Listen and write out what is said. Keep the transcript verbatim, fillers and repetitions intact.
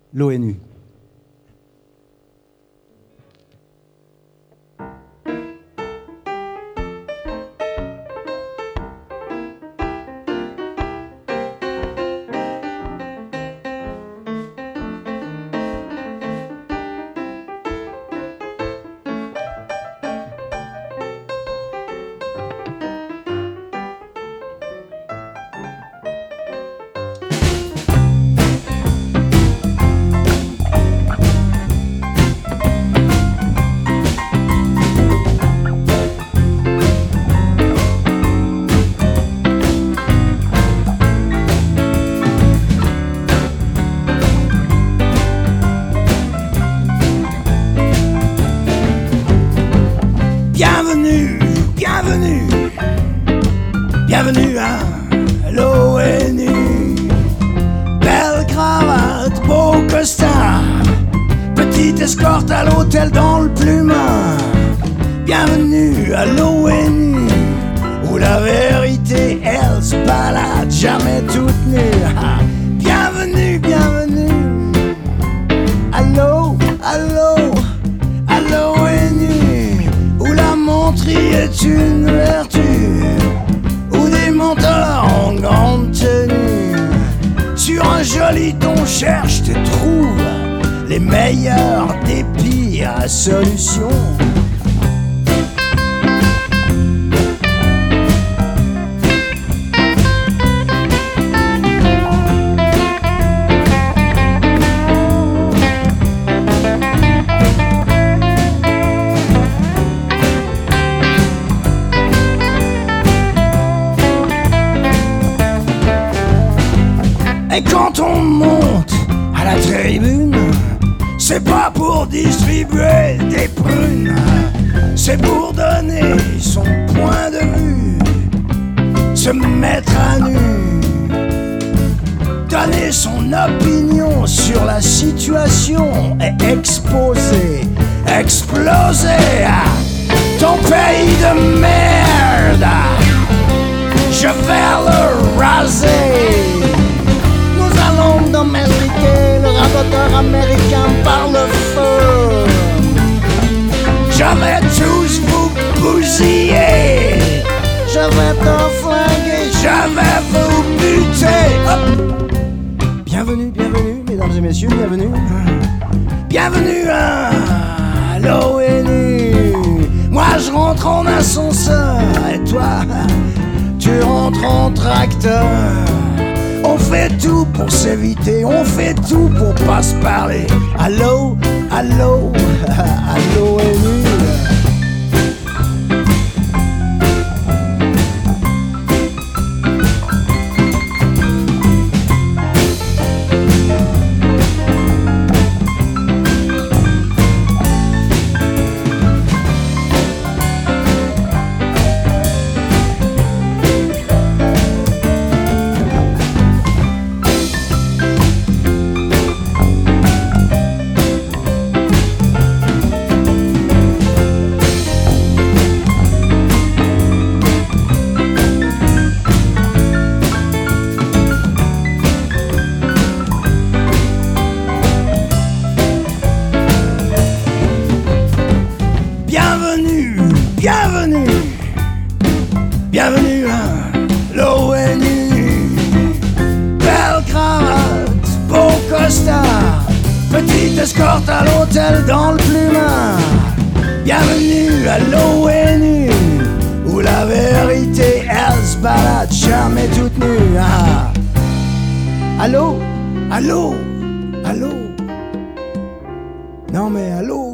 l'ONU. Bienvenue, bienvenue, bienvenue à l'ONU. Belle cravate, beau costard, petite escorte à l'hôtel dans le plumard. Bienvenue à l'ONU, où la vérité, elle se balade jamais toute nue. Ah, bienvenue, bienvenue, allô, allô, à l'ONU, où la menterie est une vertu, où des menteurs en grande tenue, sur un joli ton cherche, te trouve les meilleures des pires solutions. Et quand on monte à la tribune, c'est pas pour distribuer des prunes, c'est pour donner son point de vue, se mettre à nu, donner son opinion sur la situation et exposer, exploser ton pays de merde. Je vais le raser. Domestiquer le raboteur américain par le feu. Je vais tous vous bousiller, je vais te flinguer, je vais vous buter. Hop. Bienvenue, bienvenue, mesdames et messieurs, bienvenue. Bienvenue à l'ONU. Moi je rentre en ascenseur et toi tu rentres en tracteur. On fait tout pour s'éviter, on fait tout pour pas se parler. Allô, allô, à l'ONU. Bienvenue, bienvenue, bienvenue à l'ONU. Belle cravate, beau costard, petite escorte à l'hôtel dans le plumard. Bienvenue à l'ONU, où la vérité, elle se balade jamais toute nue. Ah. Allô, allô, allô. Non mais allô.